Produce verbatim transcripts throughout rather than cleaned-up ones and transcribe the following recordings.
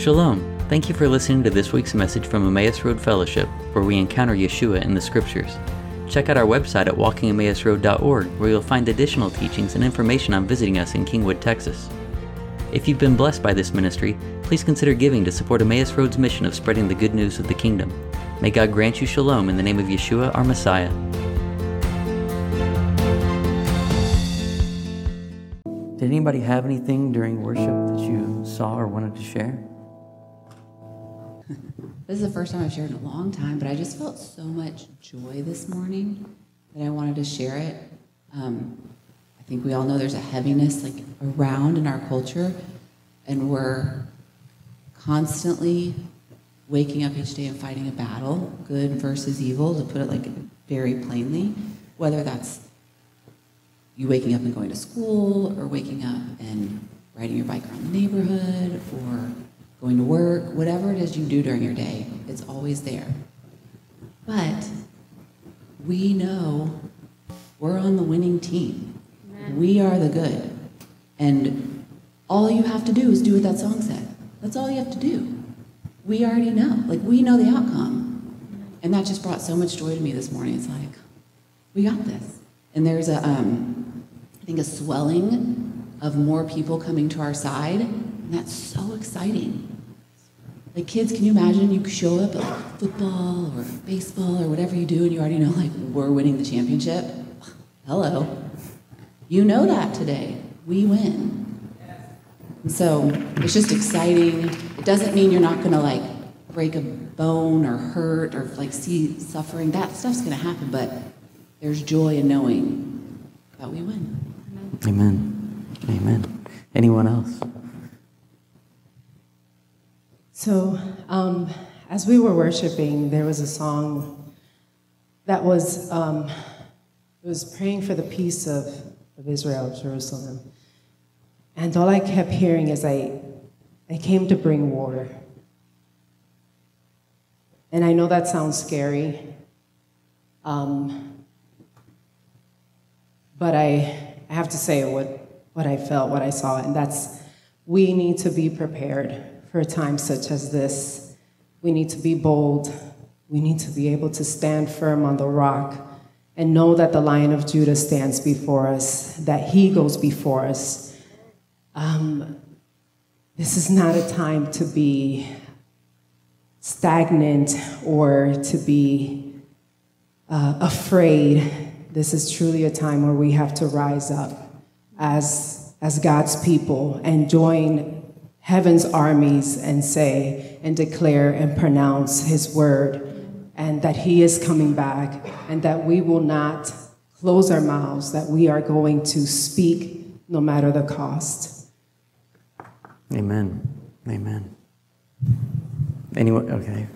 Shalom. Thank you for listening to this week's message from Emmaus Road Fellowship, where we encounter Yeshua in the Scriptures. Check out our website at walking emmaus road dot org, where you'll find additional teachings and information on visiting us in Kingwood, Texas. If you've been blessed by this ministry, please consider giving to support Emmaus Road's mission of spreading the good news of the kingdom. May God grant you shalom in the name of Yeshua, our Messiah. Did anybody have anything during worship that you saw or wanted to share? This is the first time I've shared in a long time, but I just felt so much joy this morning that I wanted to share it. Um, I think we all know there's a heaviness like around in our culture, and we're constantly waking up each day and fighting a battle, good versus evil, to put it like very plainly, whether that's you waking up and going to school, or waking up and riding your bike around the neighborhood, or going to work, whatever it is you do during your day, it's always there. But we know we're on the winning team. Amen. We are the good. And all you have to do is do what that song said. That's all you have to do. We already know. Like, we know the outcome. And that just brought so much joy to me this morning. It's like, we got this. And there's a, um, I think, a swelling of more people coming to our side. And that's so exciting. Like, kids, can you imagine you show up at like football or baseball or whatever you do, and you already know, like, we're winning the championship? Hello. You know that today. We win. And so it's just exciting. It doesn't mean you're not going to, like, break a bone or hurt or, like, see suffering. That stuff's going to happen, but there's joy in knowing that we win. Amen. Amen. Anyone else? So, um, as we were worshiping, there was a song that was um, it was praying for the peace of, of Israel, Jerusalem. And all I kept hearing is, I, I came to bring war. And I know that sounds scary, um, but I, I have to say what, what I felt, what I saw, and that's, we need to be prepared for a time such as this. We need to be bold. We need to be able to stand firm on the rock and know that the Lion of Judah stands before us, that he goes before us. Um, this is not a time to be stagnant or to be uh, afraid. This is truly a time where we have to rise up as, as God's people and join heaven's armies and say and declare and pronounce his word, and that he is coming back, and that we will not close our mouths, that we are going to speak no matter the cost. Amen. Amen. Anyone? Okay.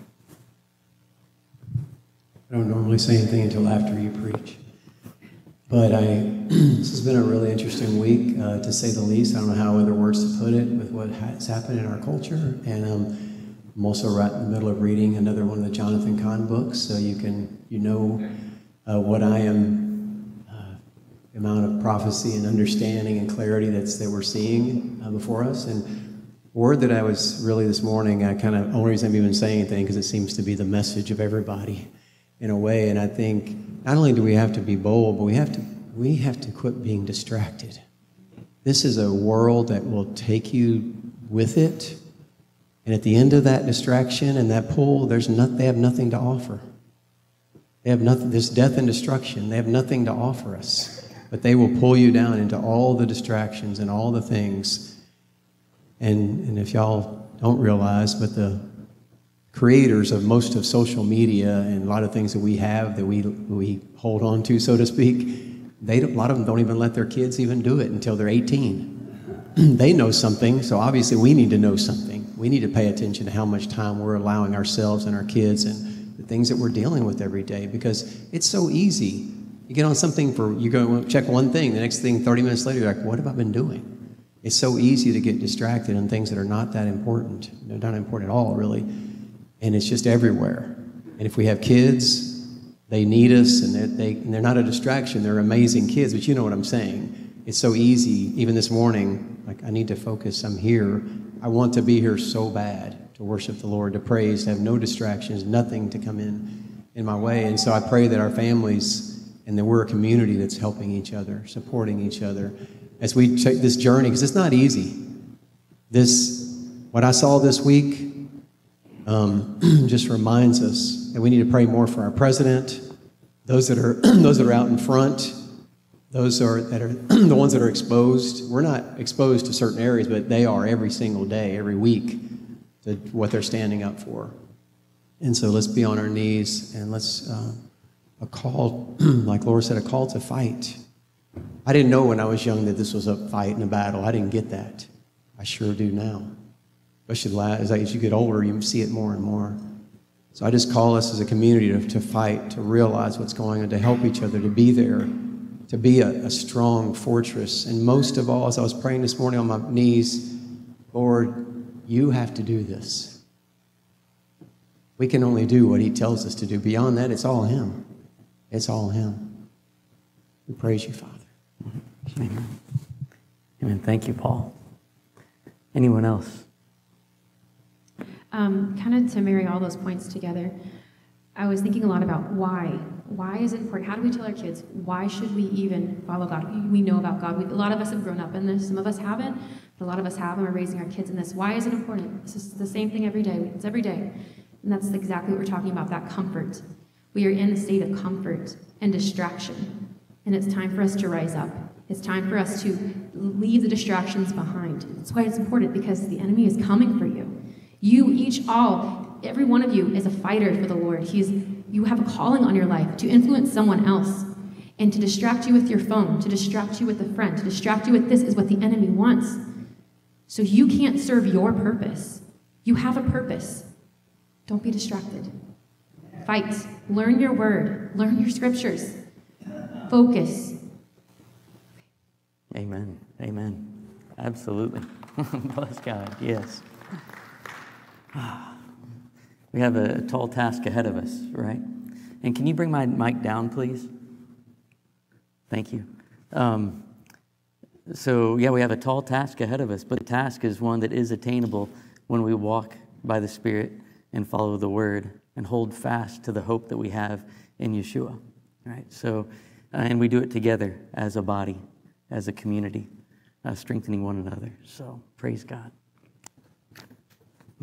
I don't normally say anything until after you preach. But I, this has been a really interesting week, uh, to say the least. I don't know how other words to put it with what has happened in our culture. And um, I'm also right in the middle of reading another one of the Jonathan Cahn books, so you can, you know, uh, what I am, uh, the amount of prophecy and understanding and clarity that's that we're seeing uh, before us. And word that I was really this morning, I kind of, only reason I'm even saying anything because it seems to be the message of everybody in a way. And I think not only do we have to be bold, but we have to we have to quit being distracted. This is a world that will take you with it, and at the end of that distraction and that pull, there's not, they have nothing to offer. They have nothing. There's death and destruction. They have nothing to offer us, but they will pull you down into all the distractions and all the things. And and if y'all don't realize, but the creators of most of social media and a lot of things that we have that we we hold on to, so to speak, they a lot of them don't even let their kids even do it until they're eighteen. They know something, so obviously we need to know something. We need to pay attention to how much time we're allowing ourselves and our kids and the things that we're dealing with every day, because it's so easy. You get on something for, you go check one thing, the next thing thirty minutes later, you're like, what have I been doing? It's so easy to get distracted on things that are not that important. They're not important at all, really. And it's just everywhere. And if we have kids, they need us, and they're, they, and they're not a distraction. They're amazing kids, but you know what I'm saying. It's so easy. Even this morning, like, I need to focus. I'm here. I want to be here so bad to worship the Lord, to praise, to have no distractions, nothing to come in in my way. And so I pray that our families and that we're a community that's helping each other, supporting each other as we take this journey, because it's not easy. This, what I saw this week, um, just reminds us that we need to pray more for our president, those that are those that are out in front, those are that are the ones that are exposed. We're not exposed to certain areas, but they are every single day, every week, to what they're standing up for. And so let's be on our knees and let's uh, a call, like Laura said, a call to fight. I didn't know when I was young that this was a fight and a battle. I didn't get that. I sure do now. Especially as you get older, you see it more and more. So I just call us as a community to, to fight, to realize what's going on, to help each other, to be there, to be a, a strong fortress. And most of all, as I was praying this morning on my knees, Lord, you have to do this. We can only do what he tells us to do. Beyond that, it's all him. It's all him. We praise you, Father. Amen. Amen. Thank you, Paul. Anyone else? Um, kind of to marry all those points together, I was thinking a lot about why. Why is it important? How do we tell our kids, why should we even follow God? We know about God. We, a lot of us have grown up in this. Some of us haven't, but a lot of us have, and we're raising our kids in this. Why is it important? This is the same thing every day. It's every day. And that's exactly what we're talking about, that comfort. We are in a state of comfort and distraction, and it's time for us to rise up. It's time for us to leave the distractions behind. That's why it's important, because the enemy is coming for you. You each, all, every one of you is a fighter for the Lord. He is, you have a calling on your life to influence someone else and to distract you with your phone, to distract you with a friend, to distract you with this is what the enemy wants. So you can't serve your purpose. You have a purpose. Don't be distracted. Fight. Learn your word. Learn your scriptures. Focus. Amen. Amen. Absolutely. Bless God. Yes. We have a tall task ahead of us, right? And can you bring my mic down, please? Thank you. Um, so, yeah, we have a tall task ahead of us, but the task is one that is attainable when we walk by the Spirit and follow the Word and hold fast to the hope that we have in Yeshua, right? So, uh, and we do it together as a body, as a community, uh, strengthening one another. So, praise God. Hmm.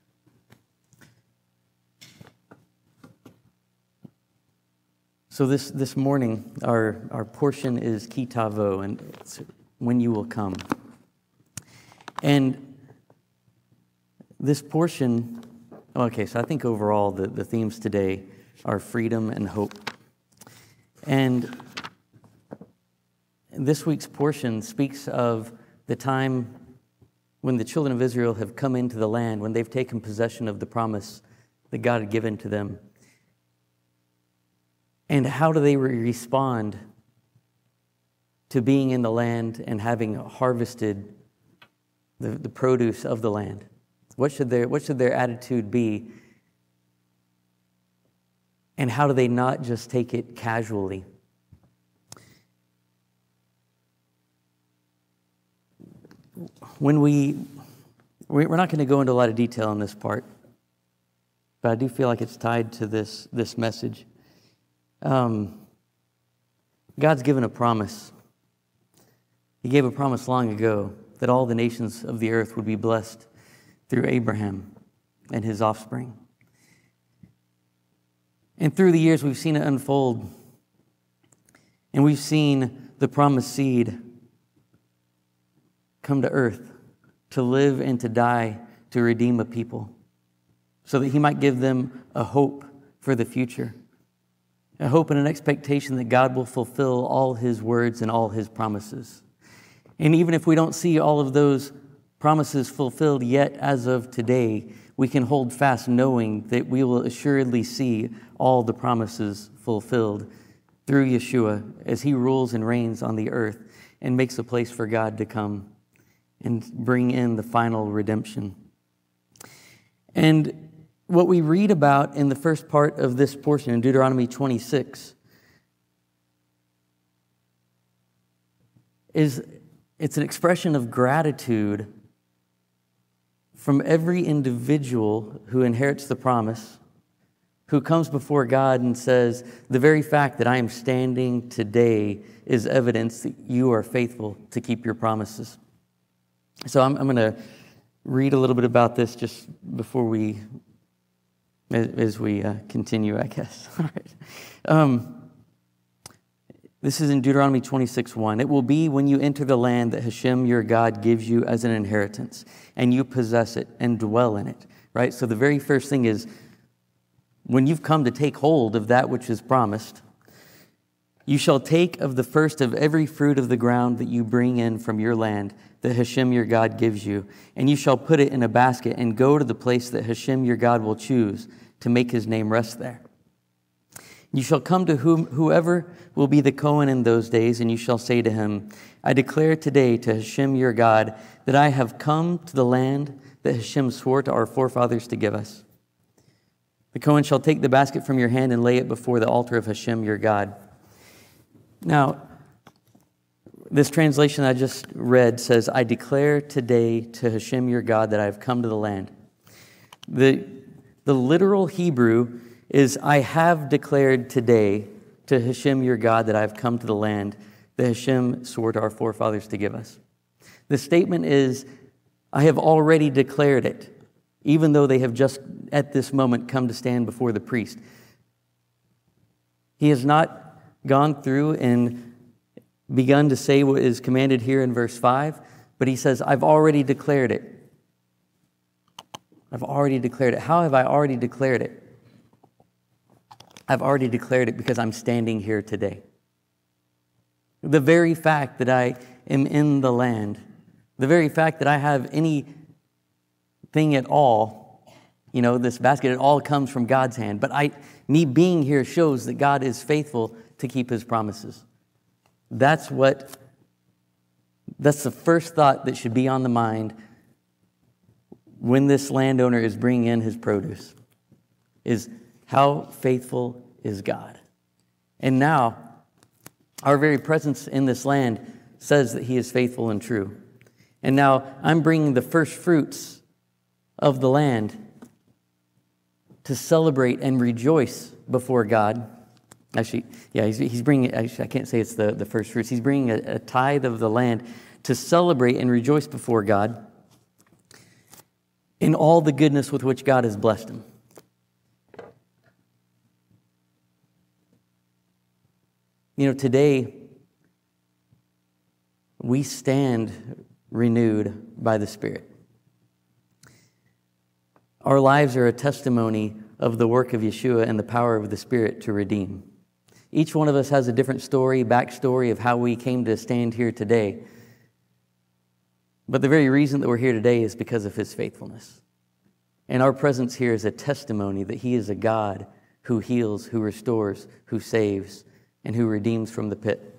So this, this morning, our, our portion is Ki Tavo, and it's when you will come. And this portion, okay, so I think overall the, the themes today are freedom and hope. And this week's portion speaks of the time when the children of Israel have come into the land, when they've taken possession of the promise that God had given to them. And how do they respond to being in the land and having harvested the, the produce of the land? What should their, what should their attitude be? And how do they not just take it casually? When we, we're not going to go into a lot of detail on this part, but I do feel like it's tied to this, this message. Um, God's given a promise. He gave a promise long ago that all the nations of the earth would be blessed through Abraham and his offspring. And through the years, we've seen it unfold. And we've seen the promised seed come to earth to live and to die to redeem a people so that he might give them a hope for the future. A hope and an expectation that God will fulfill all his words and all his promises. And even if we don't see all of those promises fulfilled yet as of today, we can hold fast knowing that we will assuredly see all the promises fulfilled through Yeshua as he rules and reigns on the earth and makes a place for God to come and bring in the final redemption. And what we read about in the first part of this portion in Deuteronomy twenty-six is it's an expression of gratitude from every individual who inherits the promise, who comes before God and says, the very fact that I am standing today is evidence that you are faithful to keep your promises. So I'm, I'm going to read a little bit about this just before we, as, as we uh, continue, I guess. All right. Um, this is in Deuteronomy twenty-six one. It will be when you enter the land that Hashem your God gives you as an inheritance, and you possess it and dwell in it. Right? So the very first thing is, when you've come to take hold of that which is promised, you shall take of the first of every fruit of the ground that you bring in from your land that Hashem your God gives you, and you shall put it in a basket and go to the place that Hashem your God will choose to make his name rest there. You shall come to whom, whoever will be the Cohen in those days, and you shall say to him, I declare today to Hashem your God that I have come to the land that Hashem swore to our forefathers to give us. The Cohen shall take the basket from your hand and lay it before the altar of Hashem your God. Now, this translation I just read says, I declare today to Hashem your God that I have come to the land. The, the literal Hebrew is, I have declared today to Hashem your God that I have come to the land that Hashem swore to our forefathers to give us. The statement is, I have already declared it, even though they have just at this moment come to stand before the priest. He has not gone through and begun to say what is commanded here in verse five, but he says, I've already declared it. I've already declared it. How have I already declared it? I've already declared it because I'm standing here today. The very fact that I am in the land, the very fact that I have anything at all, you know, this basket, it all comes from God's hand. But I, me being here shows that God is faithful to keep his promises. That's what, that's the first thought that should be on the mind when this landowner is bringing in his produce, is how faithful is God? And now, our very presence in this land says that he is faithful and true. And now, I'm bringing the first fruits of the land to celebrate and rejoice before God. Actually, yeah, he's, he's bringing, actually, I can't say it's the, the first fruits. He's bringing a, a tithe of the land to celebrate and rejoice before God in all the goodness with which God has blessed him. You know, today, we stand renewed by the Spirit. Our lives are a testimony of the work of Yeshua and the power of the Spirit to redeem. Each one of us has a different story, backstory of how we came to stand here today. But the very reason that we're here today is because of his faithfulness. And our presence here is a testimony that he is a God who heals, who restores, who saves, and who redeems from the pit.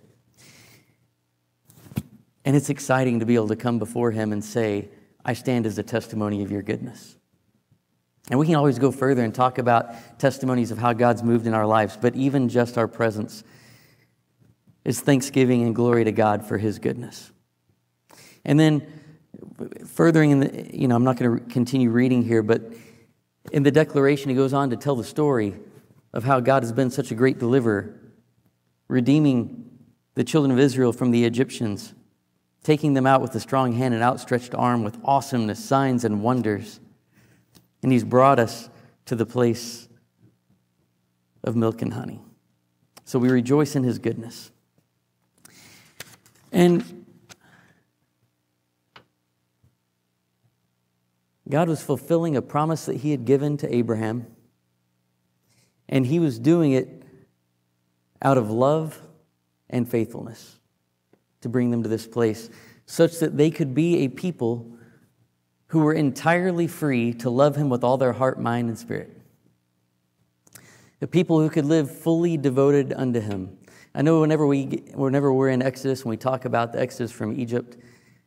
And it's exciting to be able to come before him and say, I stand as a testimony of your goodness. And we can always go further and talk about testimonies of how God's moved in our lives, but even just our presence is thanksgiving and glory to God for his goodness. And then furthering in the, you know, I'm not going to continue reading here, but in the declaration, he goes on to tell the story of how God has been such a great deliverer, redeeming the children of Israel from the Egyptians, taking them out with a strong hand and outstretched arm with awesomeness, signs, and wonders. And he's brought us to the place of milk and honey. So we rejoice in his goodness. And God was fulfilling a promise that he had given to Abraham. And he was doing it out of love and faithfulness to bring them to this place, such that they could be a people who were entirely free to love him with all their heart, mind, and spirit. The people who could live fully devoted unto him. I know whenever, we, whenever we're in Exodus, and we talk about the Exodus from Egypt,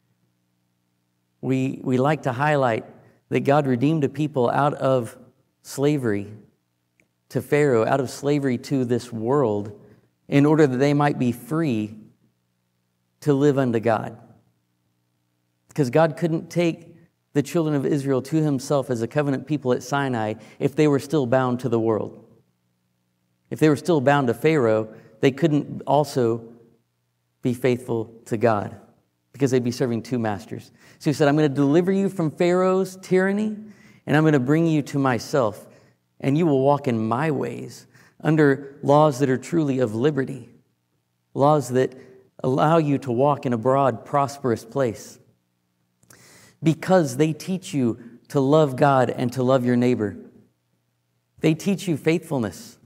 we, we like to highlight that God redeemed a people out of slavery to Pharaoh, out of slavery to this world, in order that they might be free to live unto God. Because God couldn't take the children of Israel to himself as a covenant people at Sinai if they were still bound to the world. If they were still bound to Pharaoh, they couldn't also be faithful to God because they'd be serving two masters. So he said, I'm going to deliver you from Pharaoh's tyranny, and I'm going to bring you to myself, and you will walk in my ways under laws that are truly of liberty, laws that allow you to walk in a broad, prosperous place, because they teach you to love God and to love your neighbor. They teach you faithfulness.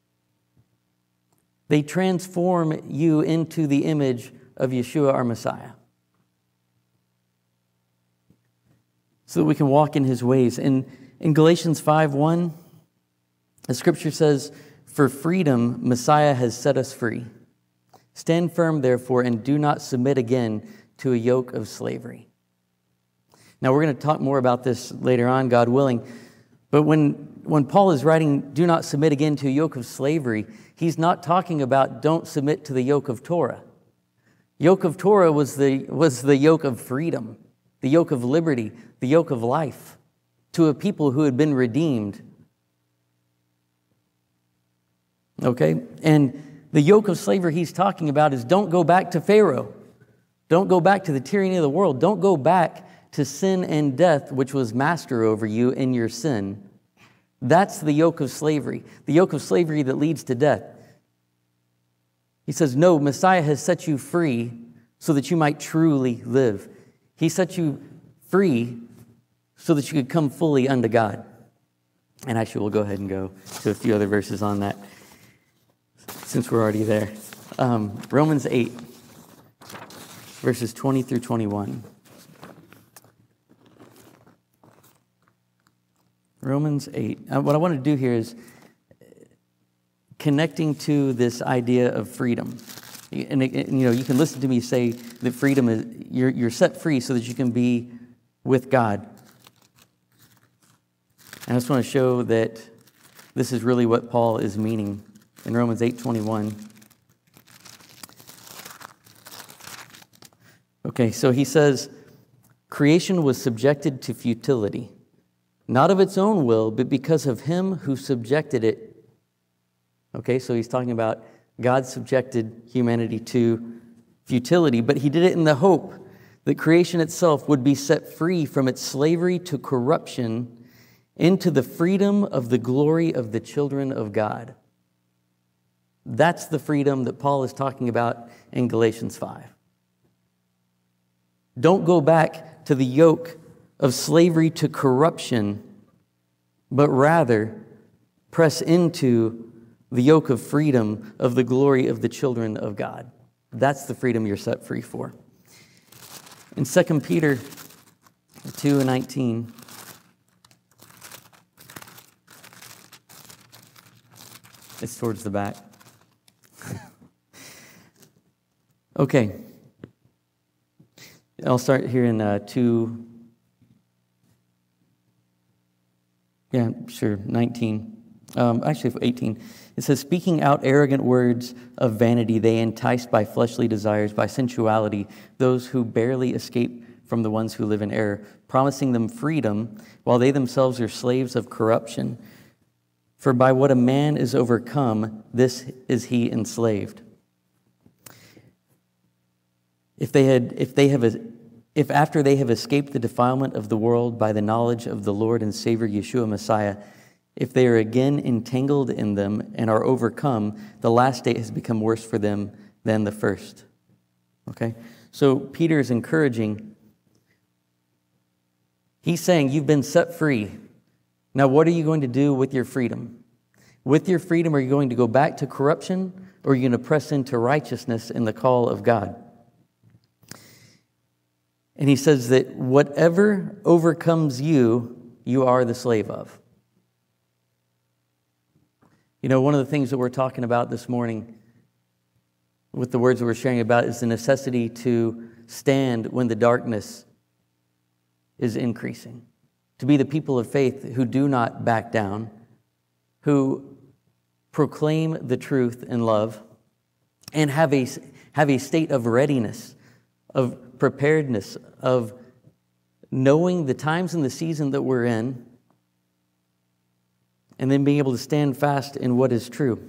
They transform you into the image of Yeshua, our Messiah, so that we can walk in his ways. In, in Galatians five one, the scripture says, for freedom, Messiah has set us free. Stand firm, therefore, and do not submit again to a yoke of slavery. Now, we're going to talk more about this later on, God willing. But when, when Paul is writing, do not submit again to a yoke of slavery, he's not talking about don't submit to the yoke of Torah. Yoke of Torah was the, was the yoke of freedom, the yoke of liberty, the yoke of life to a people who had been redeemed. Okay? And the yoke of slavery he's talking about is don't go back to Pharaoh. Don't go back to the tyranny of the world. Don't go back to sin and death, which was master over you in your sin. That's the yoke of slavery, the yoke of slavery that leads to death. He says, no, Messiah has set you free so that you might truly live. He set you free so that you could come fully unto God. And actually, we'll go ahead and go to a few other verses on that, since we're already there. Um, Romans eight, verses twenty through twenty-one. Romans eight. Uh, what I want to do here is connecting to this idea of freedom. And, and you know, you can listen to me say that freedom is, you're, you're set free so that you can be with God. And I just want to show that this is really what Paul is meaning in Romans eight twenty-one. Okay, so he says, creation was subjected to futility, not of its own will, but because of him who subjected it. Okay, so he's talking about God subjected humanity to futility, but he did it in the hope that creation itself would be set free from its slavery to corruption into the freedom of the glory of the children of God. That's the freedom that Paul is talking about in Galatians five. Don't go back to the yoke of slavery to corruption, but rather press into the yoke of freedom of the glory of the children of God. That's the freedom you're set free for. In Second Peter two and nineteen, it's towards the back. Okay. I'll start here in uh, two. Yeah, sure, nineteen. Um, actually, eighteen. It says, speaking out arrogant words of vanity, they enticed by fleshly desires, by sensuality, those who barely escape from the ones who live in error, promising them freedom, while they themselves are slaves of corruption. For by what a man is overcome, this is he enslaved. If they had, if they have, if after they have escaped the defilement of the world by the knowledge of the Lord and Savior Yeshua Messiah, if they are again entangled in them and are overcome, the last state has become worse for them than the first. Okay? So Peter is encouraging. He's saying, you've been set free. Now, what are you going to do with your freedom? With your freedom, are you going to go back to corruption, or are you going to press into righteousness in the call of God? And he says that whatever overcomes you, you are the slave of. You know, one of the things that we're talking about this morning with the words that we're sharing about is the necessity to stand when the darkness is increasing. To be the people of faith who do not back down, who proclaim the truth in love, and have a, have a state of readiness, of preparedness, of knowing the times and the season that we're in, and then being able to stand fast in what is true.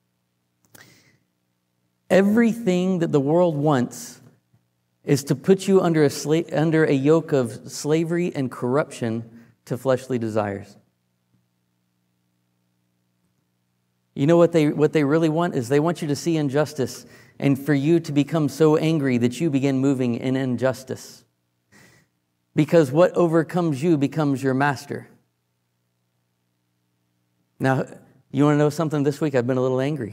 Everything that the world wants is to put you under a sla- under a yoke of slavery and corruption to fleshly desires. You know what they what they really want is they want you to see injustice and for you to become so angry that you begin moving in injustice. Because what overcomes you becomes your master. Now, you want to know something this week? I've been a little angry.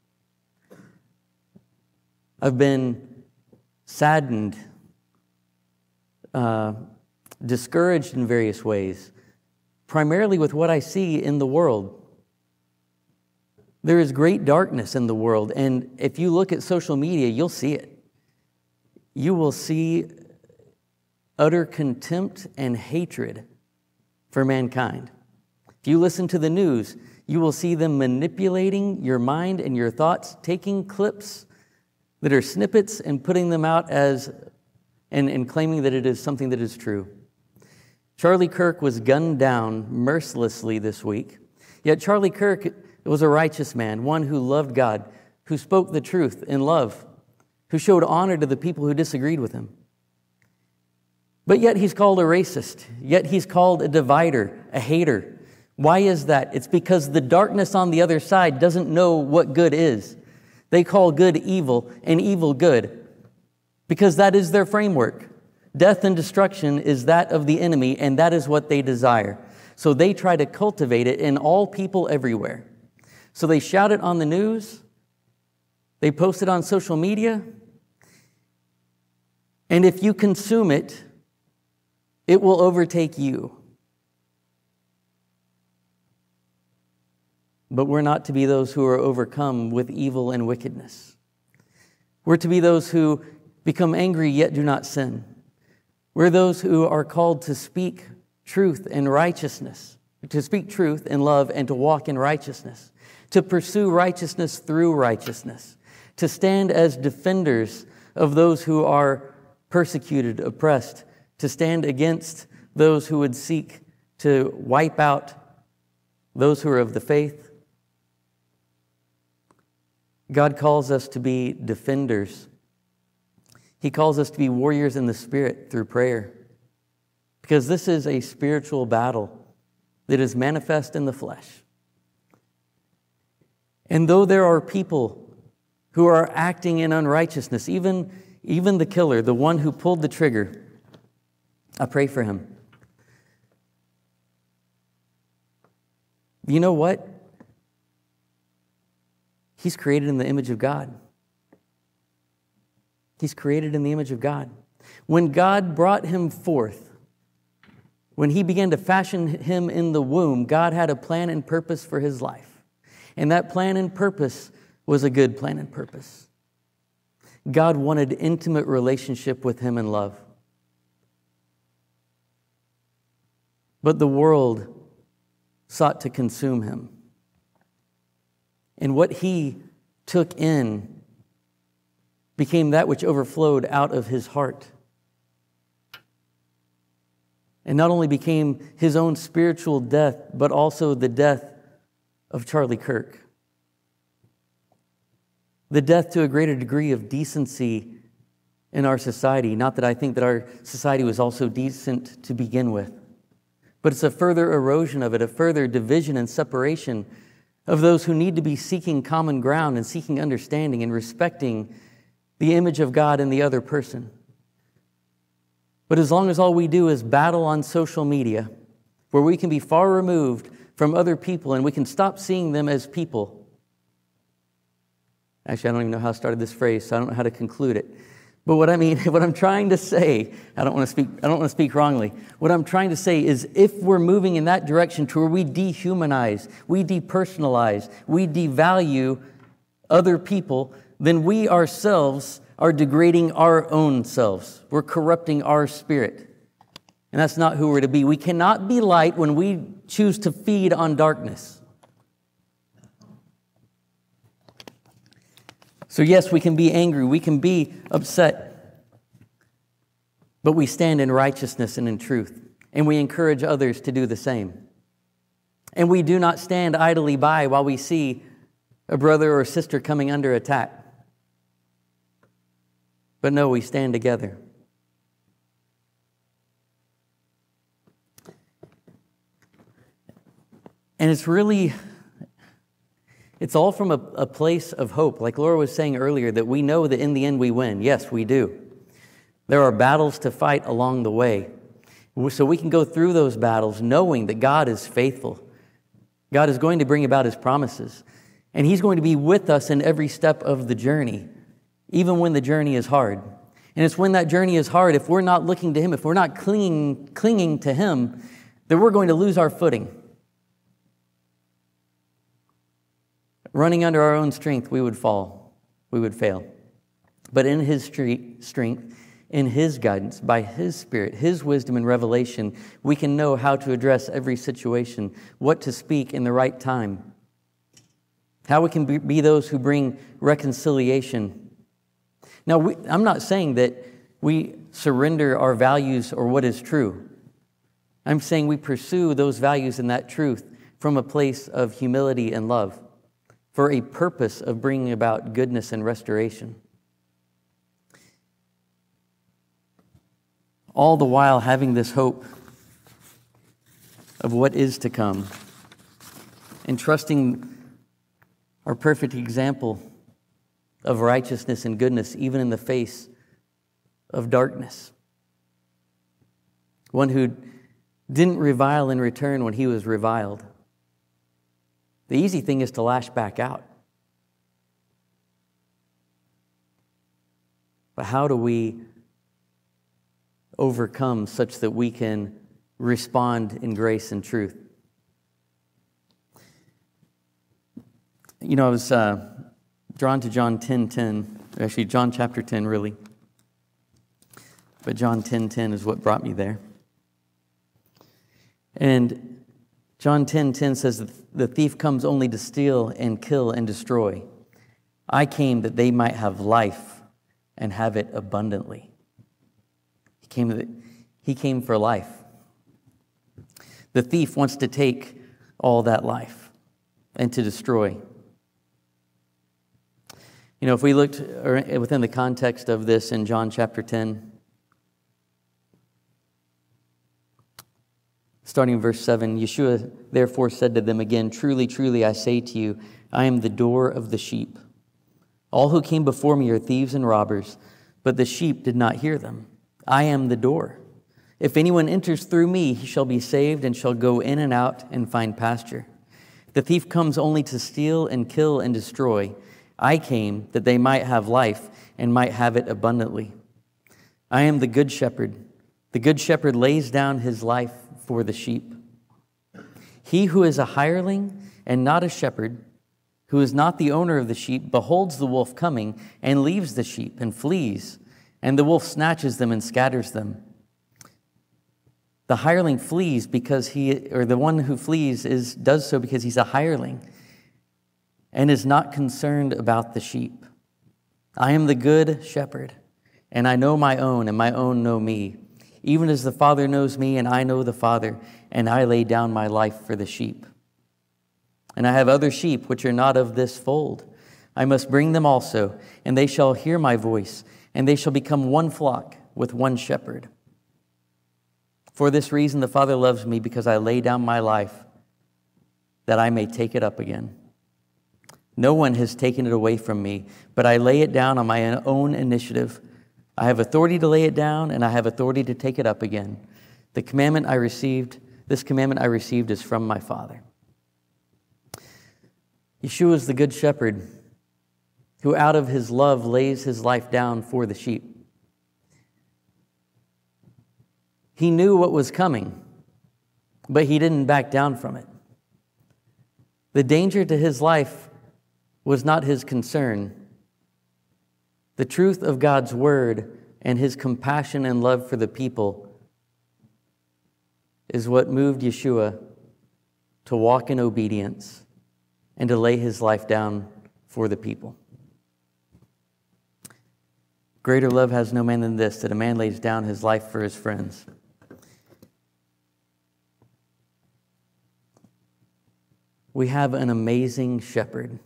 I've been saddened, uh, discouraged in various ways, primarily with what I see in the world. There is great darkness in the world, and if you look at social media, you'll see it. You will see utter contempt and hatred for mankind. If you listen to the news, you will see them manipulating your mind and your thoughts, taking clips that are snippets and putting them out as, and, and claiming that it is something that is true. Charlie Kirk was gunned down mercilessly this week. Yet Charlie Kirk was a righteous man, one who loved God, who spoke the truth in love, who showed honor to the people who disagreed with him. But yet he's called a racist. Yet he's called a divider, a hater. Why is that? It's because the darkness on the other side doesn't know what good is. They call good evil and evil good because that is their framework. Death and destruction is that of the enemy, and that is what they desire. So they try to cultivate it in all people everywhere. So they shout it on the news, they post it on social media, and if you consume it, it will overtake you. But we're not to be those who are overcome with evil and wickedness. We're to be those who become angry yet do not sin. We're those who are called to speak truth and righteousness, to speak truth in love and to walk in righteousness, to pursue righteousness through righteousness, to stand as defenders of those who are persecuted, oppressed, to stand against those who would seek to wipe out those who are of the faith. God calls us to be defenders. He calls us to be warriors in the Spirit through prayer. Because this is a spiritual battle that is manifest in the flesh. And though there are people who are acting in unrighteousness, even, even the killer, the one who pulled the trigger, I pray for him. You know what? He's created in the image of God. He's created in the image of God. When God brought him forth, when he began to fashion him in the womb, God had a plan and purpose for his life. And that plan and purpose was a good plan and purpose. God wanted intimate relationship with him in love. But the world sought to consume him. And what he took in became that which overflowed out of his heart. And not only became his own spiritual death, but also the death of Charlie Kirk. The death to a greater degree of decency in our society. Not that I think that our society was also decent to begin with, but it's a further erosion of it, a further division and separation of those who need to be seeking common ground and seeking understanding and respecting the image of God in the other person. But as long as all we do is battle on social media, where we can be far removed from other people and we can stop seeing them as people. Actually, I don't even know how I started this phrase, so I don't know how to conclude it. But what I mean, what I'm trying to say, I don't want to speak, I don't want to speak wrongly. What I'm trying to say is if we're moving in that direction to where we dehumanize, we depersonalize, we devalue other people, then we ourselves are degrading our own selves. We're corrupting our spirit. And that's not who we're to be. We cannot be light when we choose to feed on darkness. So yes, we can be angry, we can be upset. but we stand in righteousness and in truth, and we encourage others to do the same. And we do not stand idly by while we see a brother or sister coming under attack. But no, we stand together. And it's really, it's all from a, a place of hope. Like Laura was saying earlier, that we know that in the end we win. Yes, we do. There are battles to fight along the way. So we can go through those battles knowing that God is faithful. God is going to bring about His promises. And He's going to be with us in every step of the journey, even when the journey is hard. And it's when that journey is hard, if we're not looking to Him, if we're not clinging, clinging to Him, that we're going to lose our footing. Running under our own strength, we would fall. We would fail. But in His strength, in His guidance, by His Spirit, His wisdom and revelation, we can know how to address every situation, what to speak in the right time, how we can be those who bring reconciliation. Now, we, I'm not saying that we surrender our values or what is true. I'm saying we pursue those values and that truth from a place of humility and love for a purpose of bringing about goodness and restoration. All the while having this hope of what is to come and trusting our perfect example of righteousness and goodness, even in the face of darkness. One who didn't revile in return when he was reviled. The easy thing is to lash back out. But how do we overcome such that we can respond in grace and truth? You know, I was uh, drawn to John ten ten, actually John chapter ten, really. But John ten ten is what brought me there. And John ten ten says, the thief comes only to steal and kill and destroy. I came that they might have life and have it abundantly. He came, to the, he came for life. The thief wants to take all that life and to destroy. You know, if we looked within the context of this in John chapter ten, starting in verse seven, Yeshua therefore said to them again, truly, truly, I say to you, I am the door of the sheep. All who came before me are thieves and robbers, but the sheep did not hear them. I am the door. If anyone enters through me, he shall be saved and shall go in and out and find pasture. The thief comes only to steal and kill and destroy. I came that they might have life and might have it abundantly. I am the good shepherd. The good shepherd lays down his life for the sheep. He who is a hireling and not a shepherd, who is not the owner of the sheep, beholds the wolf coming and leaves the sheep and flees, and the wolf snatches them and scatters them. The hireling flees because he, or the one who flees is does so because he's a hireling and is not concerned about the sheep. I am the good shepherd, and I know my own, and my own know me. Even as the Father knows me, and I know the Father, and I lay down my life for the sheep. And I have other sheep which are not of this fold. I must bring them also, and they shall hear my voice, and they shall become one flock with one shepherd. For this reason the Father loves me, because I lay down my life, that I may take it up again. No one has taken it away from me, but I lay it down on my own initiative. I have authority to lay it down, and I have authority to take it up again. The commandment I received, this commandment I received is from my Father. Yeshua is the good shepherd who out of his love lays his life down for the sheep. He knew what was coming, but he didn't back down from it. The danger to his life was not his concern. The truth of God's word and his compassion and love for the people is what moved Yeshua to walk in obedience and to lay his life down for the people. Greater love has no man than this, that a man lays down his life for his friends. We have an amazing shepherd,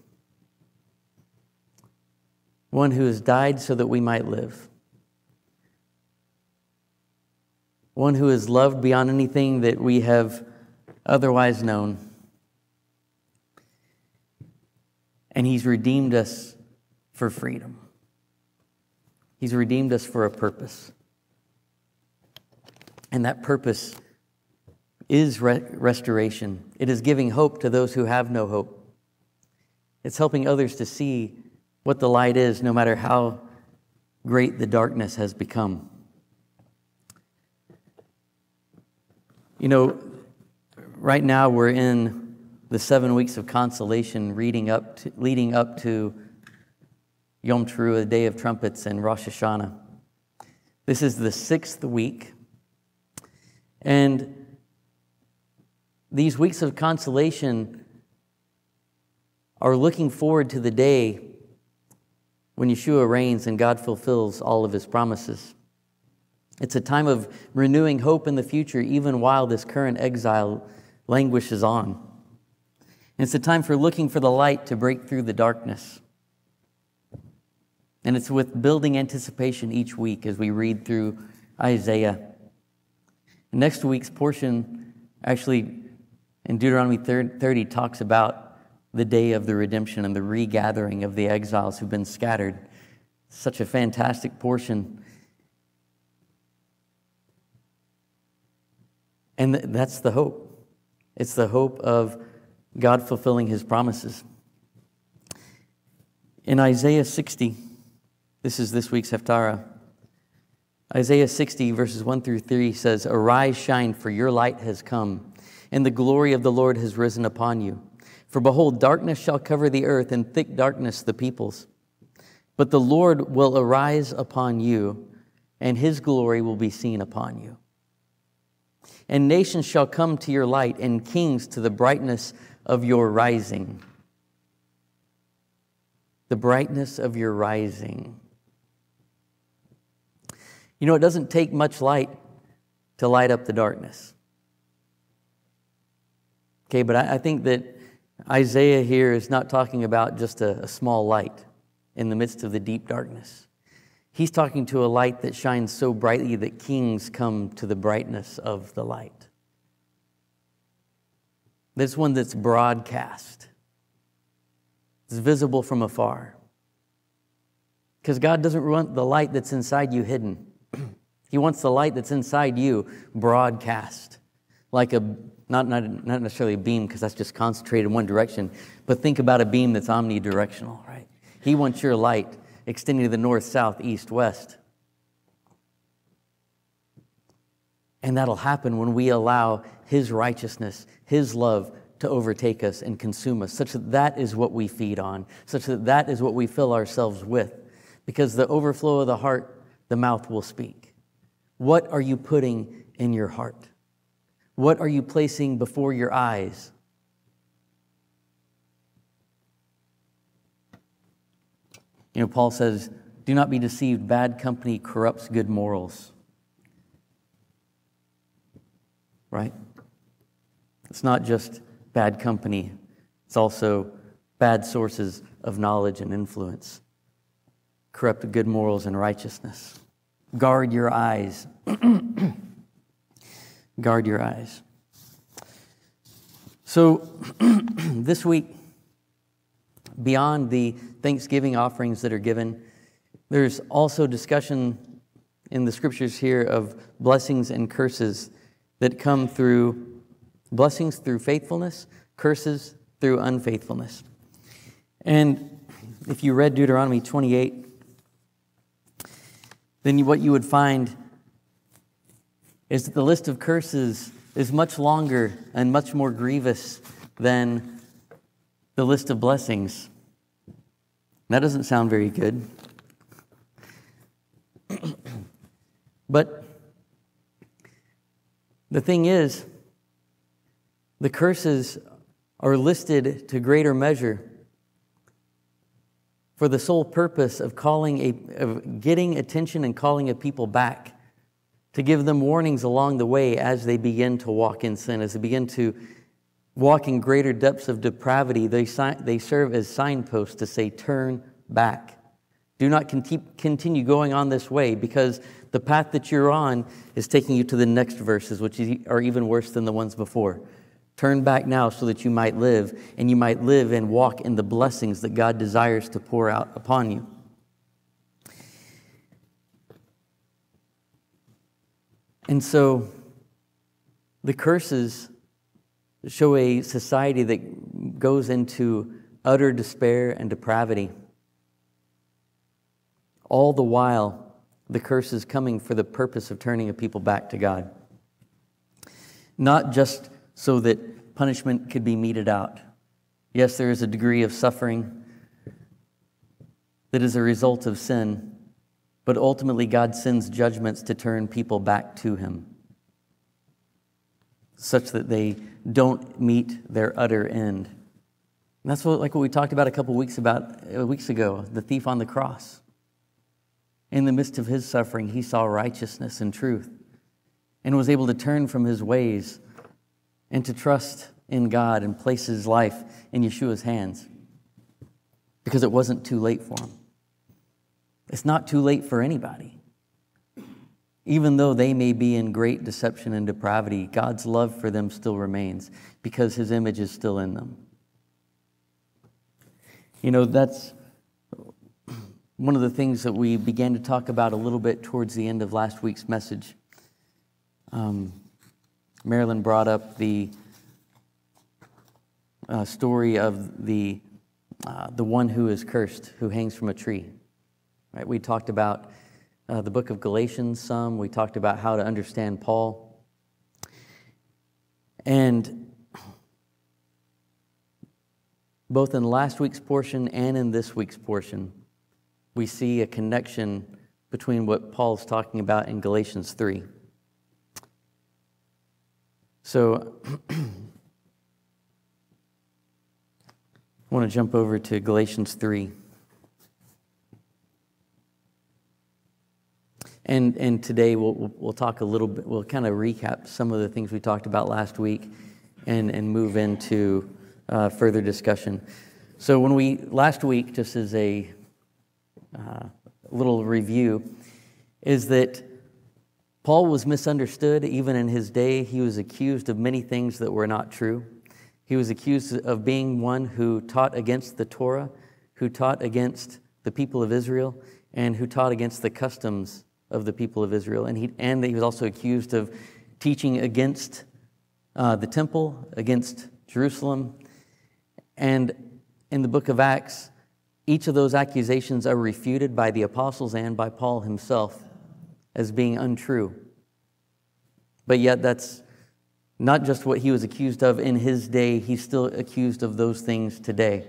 one who has died so that we might live, one who is loved beyond anything that we have otherwise known. And he's redeemed us for freedom. He's redeemed us for a purpose. And that purpose is re- restoration. It is giving hope to those who have no hope. It's helping others to see what the light is, no matter how great the darkness has become. You know, right now we're in the seven weeks of consolation, reading up to, leading up to Yom Teruah, the Day of Trumpets, and Rosh Hashanah. This is the sixth week. And these weeks of consolation are looking forward to the day when Yeshua reigns and God fulfills all of his promises. It's a time of renewing hope in the future, even while this current exile languishes on. And it's a time for looking for the light to break through the darkness. And it's with building anticipation each week as we read through Isaiah. Next week's portion, actually, in Deuteronomy thirty, talks about the day of the redemption and the regathering of the exiles who've been scattered. Such a fantastic portion. And th- that's the hope. It's the hope of God fulfilling his promises. In Isaiah sixty, this is this week's Haftarah. Isaiah sixty, verses one through three says, "Arise, shine, for your light has come, and the glory of the Lord has risen upon you. For behold, darkness shall cover the earth, and thick darkness the peoples. But the Lord will arise upon you, and his glory will be seen upon you. And nations shall come to your light, and kings to the brightness of your rising." The brightness of your rising. You know, it doesn't take much light to light up the darkness. Okay, but I, I think that Isaiah here is not talking about just a, a small light in the midst of the deep darkness. He's talking to a light that shines so brightly that kings come to the brightness of the light. This one that's broadcast. It's visible from afar. Because God doesn't want the light that's inside you hidden. He wants the light that's inside you broadcast. Like a, not, not, not necessarily a beam, because that's just concentrated in one direction, but think about a beam that's omnidirectional, right? He wants your light extending to the north, south, east, west. And that'll happen when we allow his righteousness, his love to overtake us and consume us, such that that is what we feed on, such that that is what we fill ourselves with. Because the overflow of the heart, the mouth will speak. What are you putting in your heart? What are you placing before your eyes? You know, Paul says, "Do not be deceived. Bad company corrupts good morals." Right? It's not just bad company. It's also bad sources of knowledge and influence. Corrupt good morals and righteousness. Guard your eyes. Guard your eyes. So this week, beyond the Thanksgiving offerings that are given, there's also discussion in the scriptures here of blessings and curses that come through blessings through faithfulness, curses through unfaithfulness. And if you read Deuteronomy twenty-eight, then what you would find is that the list of curses is much longer and much more grievous than the list of blessings. That doesn't sound very good. But the thing is, the curses are listed to greater measure for the sole purpose of calling a, of getting attention and calling a people back, to give them warnings along the way as they begin to walk in sin, as they begin to walk in greater depths of depravity. They, they serve as signposts to say, turn back. Do not continue going on this way, because the path that you're on is taking you to the next verses, which are even worse than the ones before. Turn back now so that you might live, and you might live and walk in the blessings that God desires to pour out upon you. And so the curses show a society that goes into utter despair and depravity. All the while, the curse is coming for the purpose of turning a people back to God. Not just so that punishment could be meted out. Yes, there is a degree of suffering that is a result of sin, but ultimately God sends judgments to turn people back to Him, such that they don't meet their utter end. And that's what, like what we talked about a couple weeks about uh, weeks ago, the thief on the cross. In the midst of his suffering, he saw righteousness and truth, and was able to turn from his ways and to trust in God and place his life in Yeshua's hands, because it wasn't too late for him. It's not too late for anybody. Even though they may be in great deception and depravity, God's love for them still remains, because His image is still in them. You know, that's one of the things that we began to talk about a little bit towards the end of last week's message. Um, Marilyn brought up the uh, story of the uh, the one who is cursed, who hangs from a tree. Right? We talked about uh, the book of Galatians some. We talked about how to understand Paul. And both in last week's portion and in this week's portion, we see a connection between what Paul's talking about in Galatians three. So I want to jump over to Galatians three. And and today we'll we'll talk a little bit, we'll kind of recap some of the things we talked about last week and, and move into uh, further discussion. So when we, last week, just as a uh, little review, is that Paul was misunderstood even in his day. He was accused of many things that were not true. He was accused of being one who taught against the Torah, who taught against the people of Israel, and who taught against the customs of the people of Israel. And he and he was also accused of teaching against uh, the temple, against Jerusalem. And in the book of Acts, each of those accusations are refuted by the apostles and by Paul himself as being untrue. But yet that's not just what he was accused of in his day, he's still accused of those things today.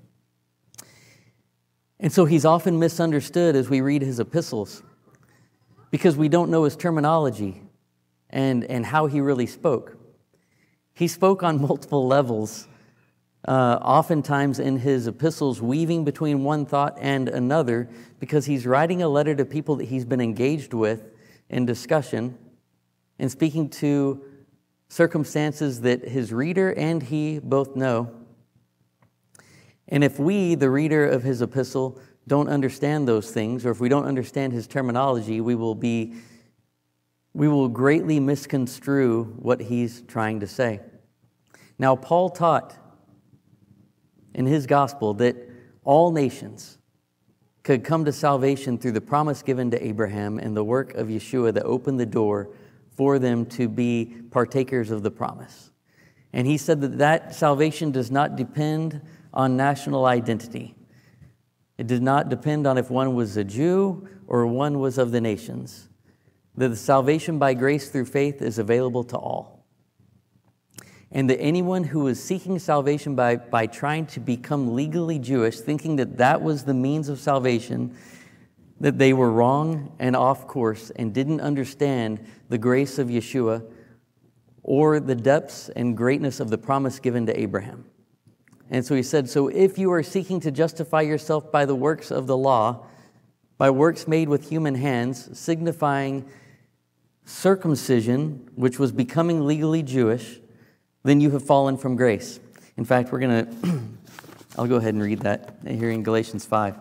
And so he's often misunderstood as we read his epistles, because we don't know his terminology and, and how he really spoke. He spoke on multiple levels, uh, oftentimes in his epistles, weaving between one thought and another, because he's writing a letter to people that he's been engaged with in discussion and speaking to circumstances that his reader and he both know. And if we, the reader of his epistle, don't understand those things, or if we don't understand his terminology, we will be, we will greatly misconstrue what he's trying to say. Now, Paul taught in his gospel that all nations could come to salvation through the promise given to Abraham and the work of Yeshua that opened the door for them to be partakers of the promise. And he said that that salvation does not depend on national identity. It did not depend on if one was a Jew or one was of the nations. That the salvation by grace through faith is available to all. And that anyone who is seeking salvation by, by trying to become legally Jewish, thinking that that was the means of salvation, that they were wrong and off course and didn't understand the grace of Yeshua or the depths and greatness of the promise given to Abraham. And so he said, so if you are seeking to justify yourself by the works of the law, by works made with human hands, signifying circumcision, which was becoming legally Jewish, then you have fallen from grace. In fact, we're going to, I'll go ahead and read that here in Galatians five.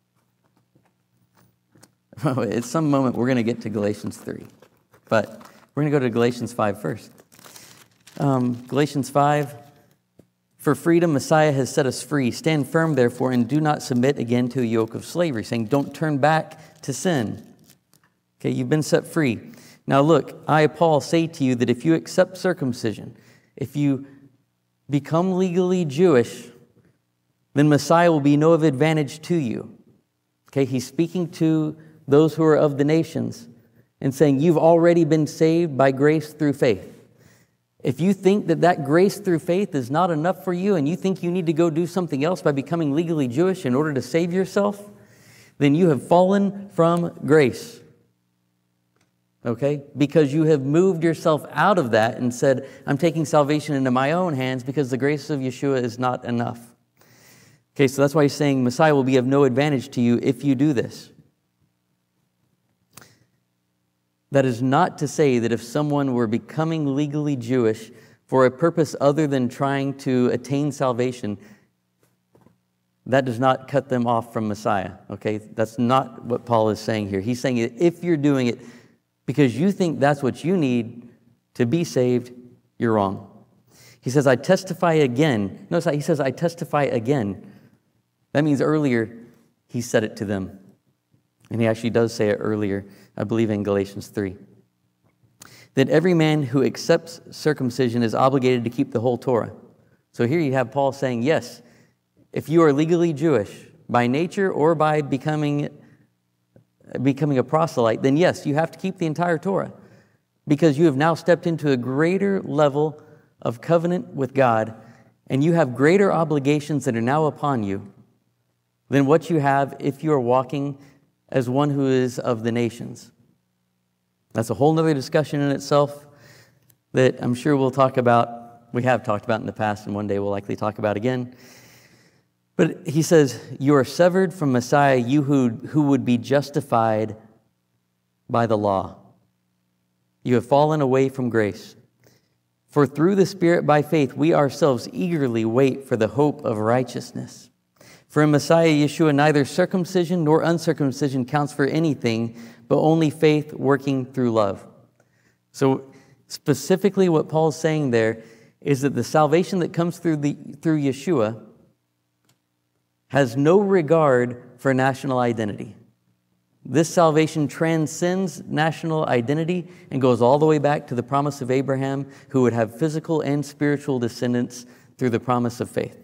At some moment, we're going to get to Galatians three. But we're going to go to Galatians five first. Um, Galatians five, for freedom Messiah has set us free. Stand firm, therefore, and do not submit again to a yoke of slavery, saying, don't turn back to sin. Okay, you've been set free. Now look, I, Paul, say to you that if you accept circumcision, if you become legally Jewish, then Messiah will be no of advantage to you. Okay, he's speaking to those who are of the nations and saying, you've already been saved by grace through faith. If you think that that grace through faith is not enough for you and you think you need to go do something else by becoming legally Jewish in order to save yourself, then you have fallen from grace. Okay? Because you have moved yourself out of that and said, I'm taking salvation into my own hands because the grace of Yeshua is not enough. Okay, so that's why he's saying Messiah will be of no advantage to you if you do this. That is not to say that if someone were becoming legally Jewish for a purpose other than trying to attain salvation, that does not cut them off from Messiah. Okay, that's not what Paul is saying here. He's saying if you're doing it because you think that's what you need to be saved, you're wrong. He says, I testify again. Notice he says, I testify again. That means earlier he said it to them. And he actually does say it earlier, I believe in Galatians three. That every man who accepts circumcision is obligated to keep the whole Torah. So here you have Paul saying, yes, if you are legally Jewish by nature or by becoming, becoming a proselyte, then yes, you have to keep the entire Torah because you have now stepped into a greater level of covenant with God and you have greater obligations that are now upon you than what you have if you are walking as one who is of the nations. That's a whole other discussion in itself that I'm sure we'll talk about, we have talked about in the past, and one day we'll likely talk about again. But he says, you are severed from Messiah, you who, who would be justified by the law. You have fallen away from grace. For through the Spirit by faith, we ourselves eagerly wait for the hope of righteousness. For in Messiah Yeshua, neither circumcision nor uncircumcision counts for anything, but only faith working through love. So specifically what Paul's saying there is that the salvation that comes through the through Yeshua has no regard for national identity. This salvation transcends national identity and goes all the way back to the promise of Abraham, who would have physical and spiritual descendants through the promise of faith.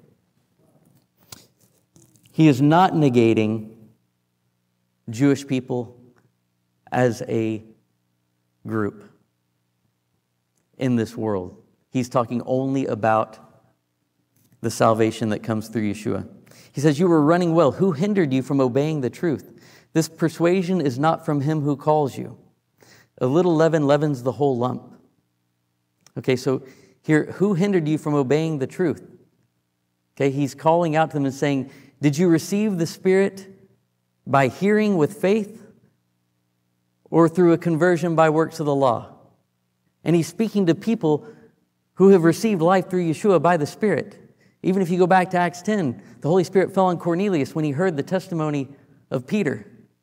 He is not negating Jewish people as a group in this world. He's talking only about the salvation that comes through Yeshua. He says, you were running well. Who hindered you from obeying the truth? This persuasion is not from him who calls you. A little leaven leavens the whole lump. Okay, so here, who hindered you from obeying the truth? Okay, he's calling out to them and saying, did you receive the Spirit by hearing with faith or through a conversion by works of the law? And he's speaking to people who have received life through Yeshua by the Spirit. Even if you go back to Acts ten, the Holy Spirit fell on Cornelius when he heard the testimony of Peter.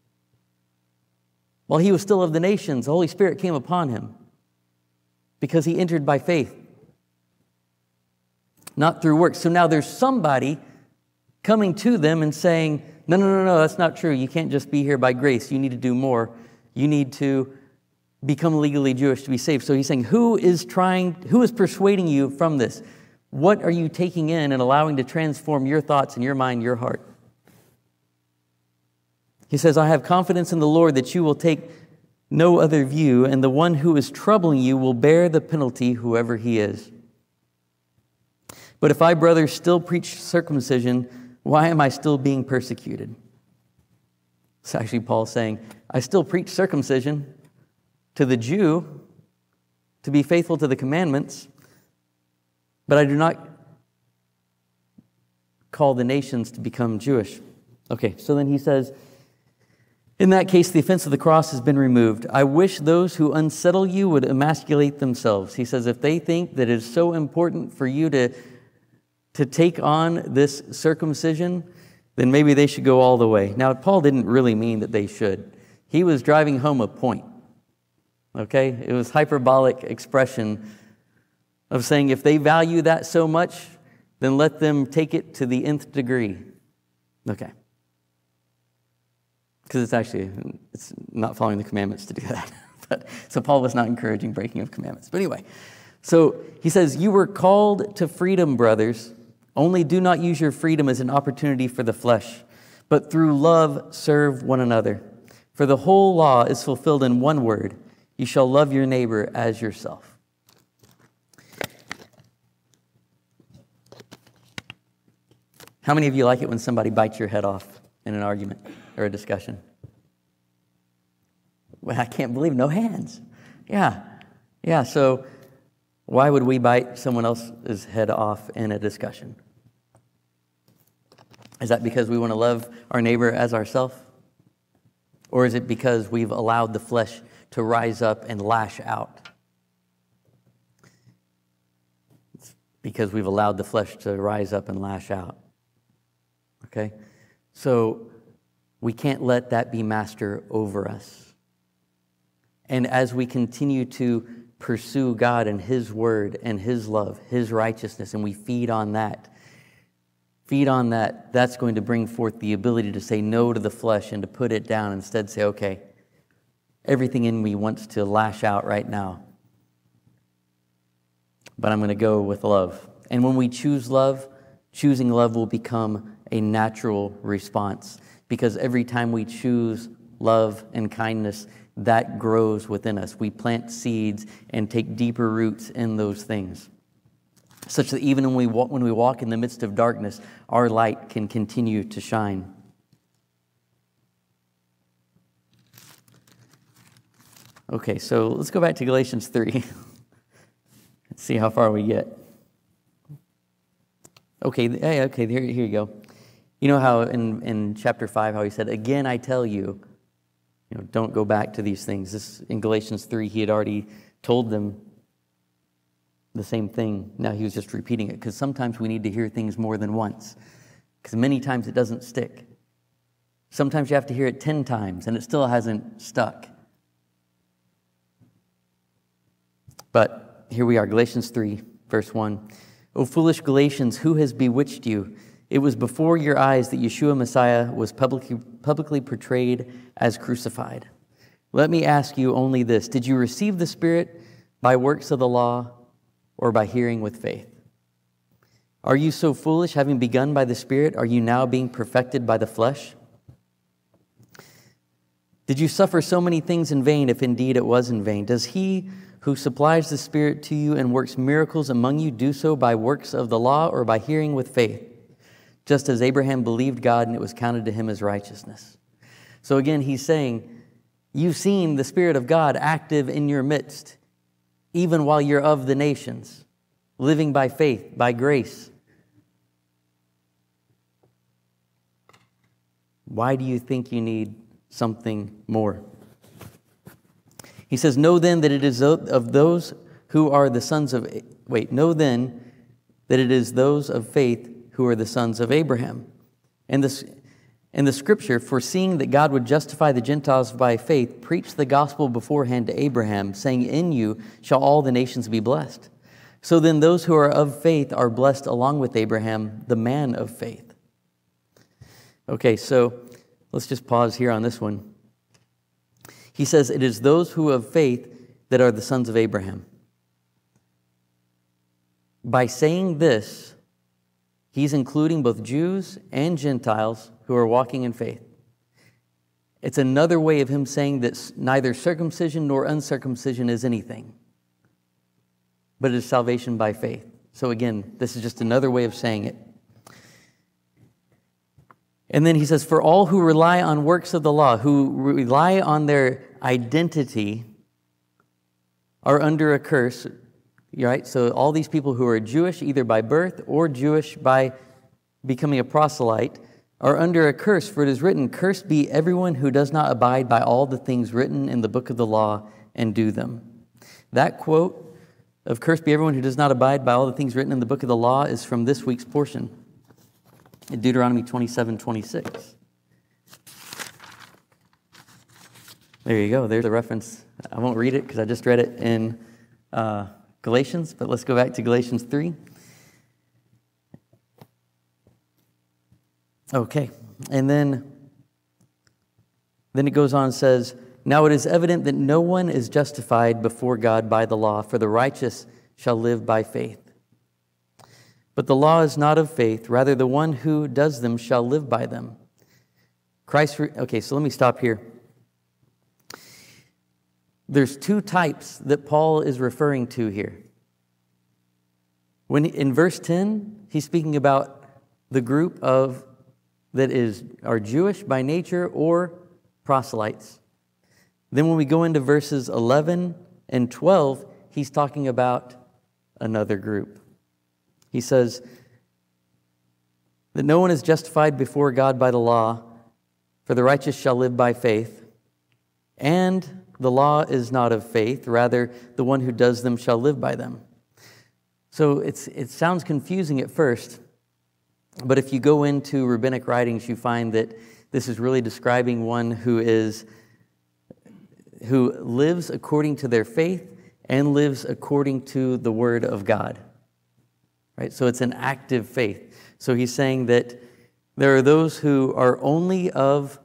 While he was still of the nations, the Holy Spirit came upon him because he entered by faith, not through works. So now there's somebody coming to them and saying, no, no, no, no, that's not true. You can't just be here by grace. You need to do more. You need to become legally Jewish to be saved. So he's saying, who is trying, who is persuading you from this? What are you taking in and allowing to transform your thoughts and your mind, your heart? He says, I have confidence in the Lord that you will take no other view, and the one who is troubling you will bear the penalty, whoever he is. But if I, brothers, still preach circumcision, why am I still being persecuted? It's actually Paul saying, I still preach circumcision to the Jew to be faithful to the commandments, but I do not call the nations to become Jewish. Okay, so then he says, in that case, the offense of the cross has been removed. I wish those who unsettle you would emasculate themselves. He says, if they think that it is so important for you to, to take on this circumcision, then maybe they should go all the way. Now, Paul didn't really mean that they should. He was driving home a point. Okay? It was hyperbolic expression of saying if they value that so much, then let them take it to the nth degree. Okay. Because it's actually, it's not following the commandments to do that. But, so Paul was not encouraging breaking of commandments. But anyway, so he says, you were called to freedom, brothers. Only do not use your freedom as an opportunity for the flesh, but through love serve one another. For the whole law is fulfilled in one word, you shall love your neighbor as yourself. How many of you like it when somebody bites your head off in an argument or a discussion? Well, I can't believe no hands. Yeah, yeah, so why would we bite someone else's head off in a discussion? Is that because we want to love our neighbor as ourselves? Or is it because we've allowed the flesh to rise up and lash out? It's because we've allowed the flesh to rise up and lash out. Okay? So we can't let that be master over us. And as we continue to pursue God and His word and His love, His righteousness, and we feed on that, feed on that, that's going to bring forth the ability to say no to the flesh and to put it down. Instead say, okay, everything in me wants to lash out right now, but I'm going to go with love. And when we choose love, choosing love will become a natural response, because every time we choose love and kindness, that grows within us. We plant seeds and take deeper roots in those things, such that even when we walk, when we walk in the midst of darkness, our light can continue to shine. Okay, so let's go back to Galatians three. Let's see how far we get. Okay, hey, okay, here, here you go. You know how in, in chapter five, how he said, again, I tell you, you know, don't go back to these things. This in Galatians three, he had already told them the same thing. Now he was just repeating it, because sometimes we need to hear things more than once, because many times it doesn't stick. Sometimes you have to hear it ten times, and it still hasn't stuck. But here we are, Galatians three, verse one. O foolish Galatians, who has bewitched you? It was before your eyes that Yeshua Messiah was publicly, publicly portrayed as crucified. Let me ask you only this. Did you receive the Spirit by works of the law or by hearing with faith? Are you so foolish, having begun by the Spirit, are you now being perfected by the flesh? Did you suffer so many things in vain, if indeed it was in vain? Does he who supplies the Spirit to you and works miracles among you do so by works of the law or by hearing with faith? Just as Abraham believed God and it was counted to him as righteousness. So again, he's saying, you've seen the Spirit of God active in your midst, even while you're of the nations, living by faith, by grace. Why do you think you need something more? He says, know then that it is of those who are the sons of, wait, know then that it is those of faith who are the sons of Abraham. And this, in the scripture, foreseeing that God would justify the Gentiles by faith, preached the gospel beforehand to Abraham, saying, in you shall all the nations be blessed. So then those who are of faith are blessed along with Abraham, the man of faith. Okay, so let's just pause here on this one. He says, it is those who have faith that are the sons of Abraham. By saying this, he's including both Jews and Gentiles who are walking in faith. It's another way of him saying that neither circumcision nor uncircumcision is anything, but it is salvation by faith. So again, this is just another way of saying it. And then he says, for all who rely on works of the law, who rely on their identity, are under a curse. Right? So all these people who are Jewish either by birth or Jewish by becoming a proselyte, are under a curse, for it is written, "Cursed be everyone who does not abide by all the things written in the book of the law and do them." That quote of "Cursed be everyone who does not abide by all the things written in the book of the law" is from this week's portion, in Deuteronomy twenty-seven twenty-six. There you go. There's a reference. I won't read it because I just read it in uh, Galatians, but let's go back to Galatians three. Okay, and then, then it goes on and says, "Now it is evident that no one is justified before God by the law, for the righteous shall live by faith. But the law is not of faith, rather the one who does them shall live by them." Christ, re- okay, so let me stop here. There's two types that Paul is referring to here. When in verse ten, he's speaking about the group of that is are Jewish by nature or proselytes. Then when we go into verses eleven and twelve, he's talking about another group. He says that no one is justified before God by the law, for the righteous shall live by faith. And the law is not of faith, rather the one who does them shall live by them. So it's it sounds confusing at first, but if you go into rabbinic writings, you find that this is really describing one who is who lives according to their faith and lives according to the word of God. Right? So it's an active faith. So he's saying that there are those who are only of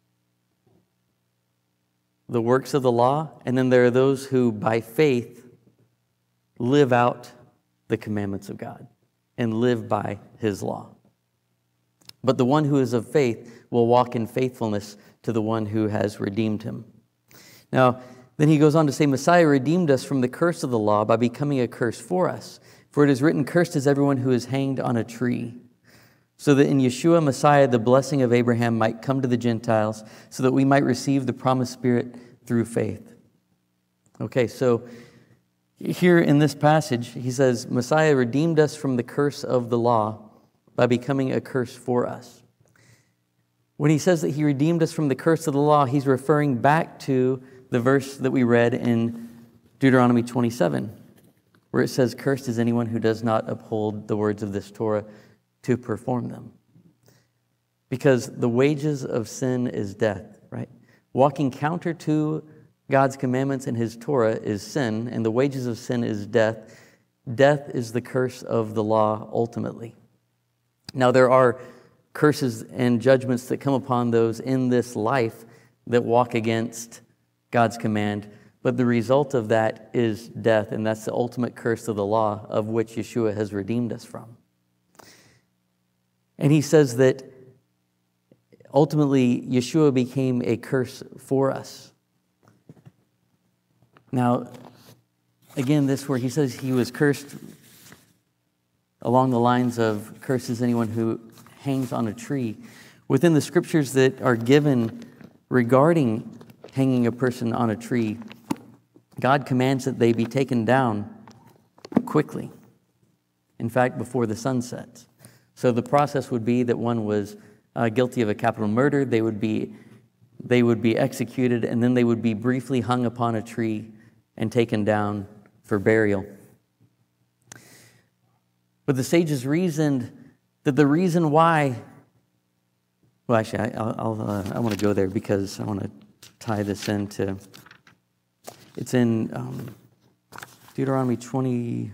the works of the law, and then there are those who by faith live out the commandments of God and live by his law. But the one who is of faith will walk in faithfulness to the one who has redeemed him. Now, then he goes on to say, "Messiah redeemed us from the curse of the law by becoming a curse for us. For it is written, 'Cursed is everyone who is hanged on a tree,' so that in Yeshua, Messiah, the blessing of Abraham might come to the Gentiles, so that we might receive the promised Spirit through faith." Okay, so here in this passage, he says, Messiah redeemed us from the curse of the law by becoming a curse for us. When he says that he redeemed us from the curse of the law, he's referring back to the verse that we read in Deuteronomy twenty-seven, where it says, "Cursed is anyone who does not uphold the words of this Torah to perform them." Because the wages of sin is death, right? Walking counter to God's commandments and his Torah is sin, and the wages of sin is death. Death is the curse of the law ultimately. Now, there are curses and judgments that come upon those in this life that walk against God's command, but the result of that is death, and that's the ultimate curse of the law of which Yeshua has redeemed us from. And he says that ultimately Yeshua became a curse for us. Now, again, this where he says he was cursed along the lines of curses anyone who hangs on a tree. Within the scriptures that are given regarding hanging a person on a tree, God commands that they be taken down quickly. In fact, before the sun sets. So the process would be that one was uh, guilty of a capital murder, they would be they would be executed, and then they would be briefly hung upon a tree and taken down for burial. But the sages reasoned that the reason why, well, actually, I, I'll, I'll, uh, I want to go there because I want to tie this into, it's in um, Deuteronomy twenty-one.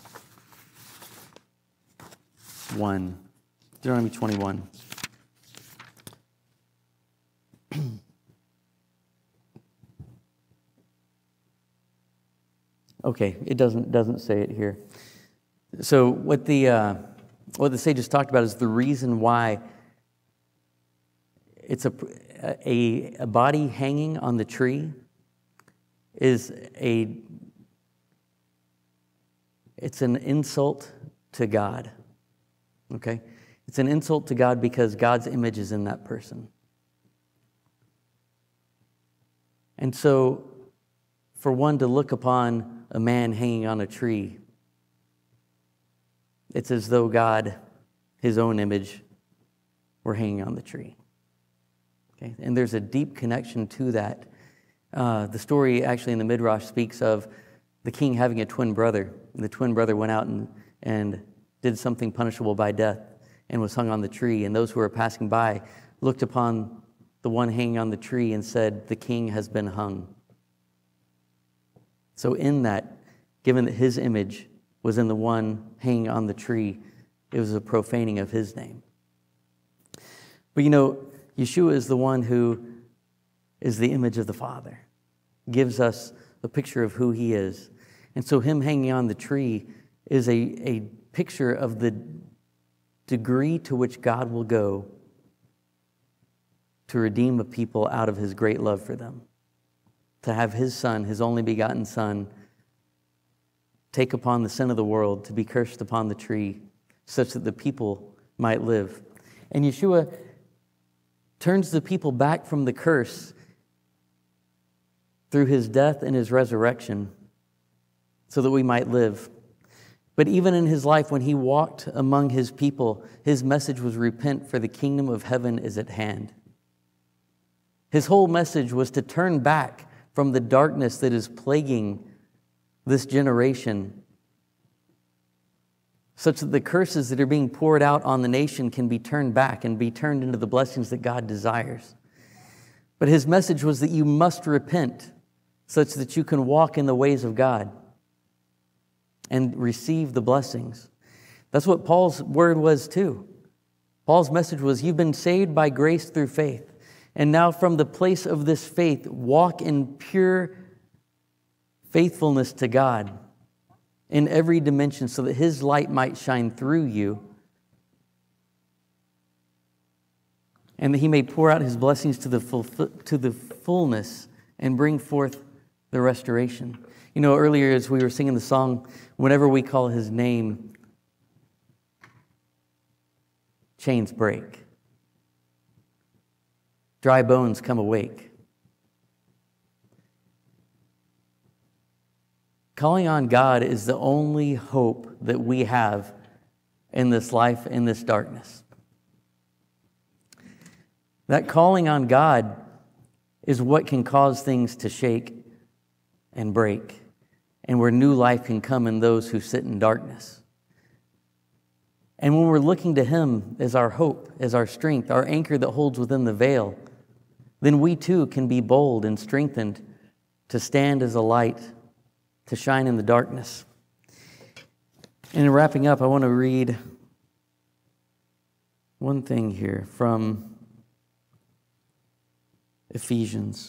Deuteronomy twenty-one. Okay, it doesn't doesn't say it here. So what the uh, what the sages talked about is the reason why it's a, a a body hanging on the tree is a it's an insult to God. Okay, it's an insult to God because God's image is in that person, and so for one to look upon a man hanging on a tree, it's as though God his own image were hanging on the tree. Okay? And there's a deep connection to that. Uh, the story actually in the Midrash speaks of the king having a twin brother. And the twin brother went out and, and did something punishable by death and was hung on the tree. And those who were passing by looked upon the one hanging on the tree and said, the king has been hung. So in that, given that his image was in the one hanging on the tree, it was a profaning of his name. But you know, Yeshua is the one who is the image of the Father, gives us a picture of who he is. And so him hanging on the tree is a, a picture of the degree to which God will go to redeem a people out of his great love for them. To have his son, his only begotten son, take upon the sin of the world, to be cursed upon the tree, such that the people might live. And Yeshua turns the people back from the curse through his death and his resurrection, so that we might live. But even in his life, when he walked among his people, his message was repent, for the kingdom of heaven is at hand. His whole message was to turn back from the darkness that is plaguing this generation, such that the curses that are being poured out on the nation can be turned back and be turned into the blessings that God desires. But his message was that you must repent, such that you can walk in the ways of God and receive the blessings. That's what Paul's word was too. Paul's message was, you've been saved by grace through faith. And now from the place of this faith, walk in pure faithfulness to God in every dimension, so that his light might shine through you, and that he may pour out his blessings to the full, to the fullness and bring forth the restoration. You know, earlier as we were singing the song, whenever we call his name, chains break. Dry bones come awake. Calling on God is the only hope that we have in this life, in this darkness. That calling on God is what can cause things to shake and break, and where new life can come in those who sit in darkness. And when we're looking to him as our hope, as our strength, our anchor that holds within the veil, then we too can be bold and strengthened to stand as a light, to shine in the darkness. And in wrapping up, I want to read one thing here from Ephesians.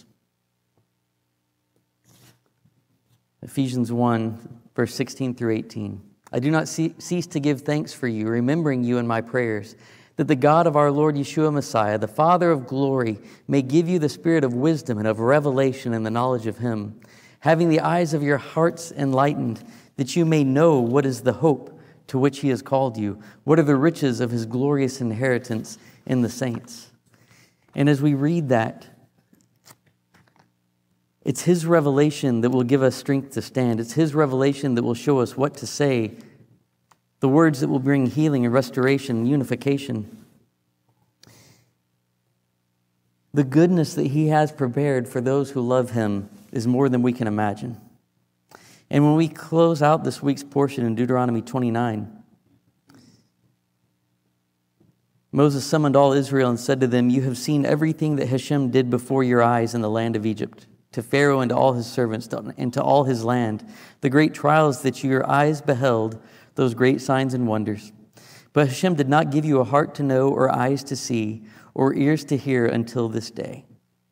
Ephesians one, verse sixteen through eighteen. I do not cease to give thanks for you, remembering you in my prayers, that the God of our Lord Yeshua Messiah, the Father of glory, may give you the spirit of wisdom and of revelation in the knowledge of him, having the eyes of your hearts enlightened, that you may know what is the hope to which he has called you, what are the riches of his glorious inheritance in the saints. And as we read that, it's his revelation that will give us strength to stand. It's his revelation that will show us what to say, the words that will bring healing and restoration and unification. The goodness that he has prepared for those who love him is more than we can imagine. And when we close out this week's portion in Deuteronomy twenty-nine, Moses summoned all Israel and said to them, you have seen everything that Hashem did before your eyes in the land of Egypt, to Pharaoh and to all his servants, and to all his land, the great trials that your eyes beheld, those great signs and wonders. But Hashem did not give you a heart to know, or eyes to see, or ears to hear until this day.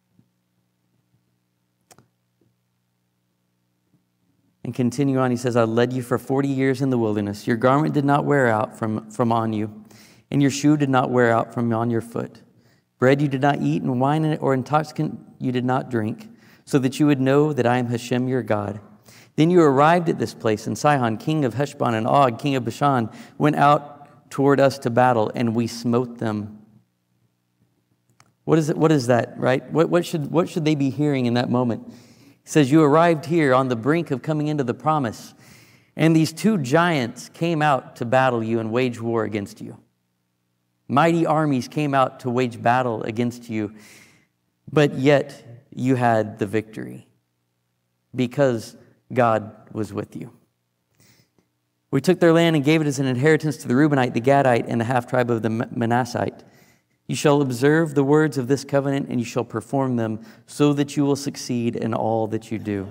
And continue on, he says, I led you for forty years in the wilderness. Your garment did not wear out from, from on you, and your shoe did not wear out from on your foot. Bread you did not eat, and wine or intoxicant you did not drink, so that you would know that I am Hashem your God. Then you arrived at this place, and Sihon, king of Heshbon, and Og, king of Bashan, went out toward us to battle, and we smote them. What is it? What is that, right? What, what should, what should they be hearing in that moment? He says, you arrived here on the brink of coming into the promise, and these two giants came out to battle you and wage war against you. Mighty armies came out to wage battle against you, but yet you had the victory because God was with you. We took their land and gave it as an inheritance to the Reubenite, the Gadite, and the half-tribe of the Manassite. You shall observe the words of this covenant, and you shall perform them, so that you will succeed in all that you do.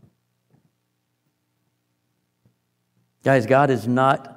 Guys, God is not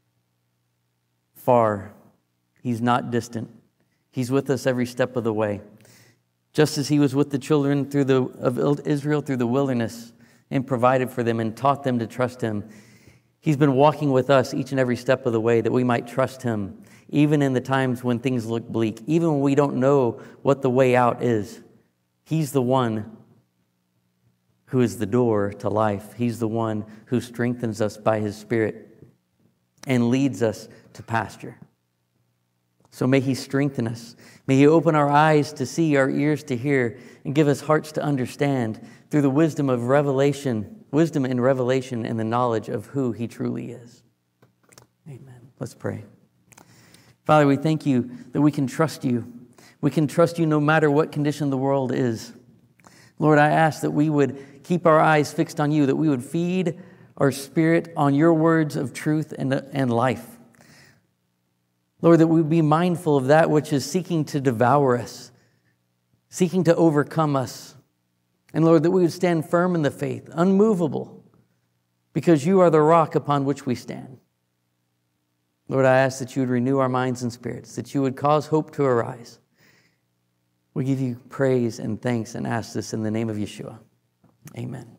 far. He's not distant. He's with us every step of the way. Just as he was with the children through the, of Israel through the wilderness and provided for them and taught them to trust him, he's been walking with us each and every step of the way that we might trust him, even in the times when things look bleak, even when we don't know what the way out is. He's the one who is the door to life. He's the one who strengthens us by his Spirit and leads us to pasture. So may he strengthen us. May he open our eyes to see, our ears to hear, and give us hearts to understand through the wisdom of revelation, wisdom and revelation and the knowledge of who he truly is. Amen. Let's pray. Father, we thank you that we can trust you. We can trust you no matter what condition the world is. Lord, I ask that we would keep our eyes fixed on you, that we would feed our spirit on your words of truth and, and life. Lord, that we would be mindful of that which is seeking to devour us, seeking to overcome us. And Lord, that we would stand firm in the faith, unmovable, because you are the rock upon which we stand. Lord, I ask that you would renew our minds and spirits, that you would cause hope to arise. We give you praise and thanks and ask this in the name of Yeshua. Amen.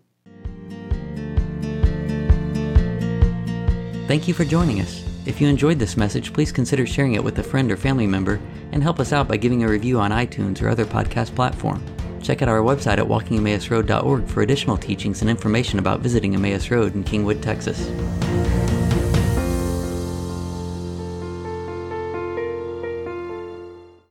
Thank you for joining us. If you enjoyed this message, please consider sharing it with a friend or family member and help us out by giving a review on iTunes or other podcast platform. Check out our website at walking emmaus road dot org for additional teachings and information about visiting Emmaus Road in Kingwood, Texas.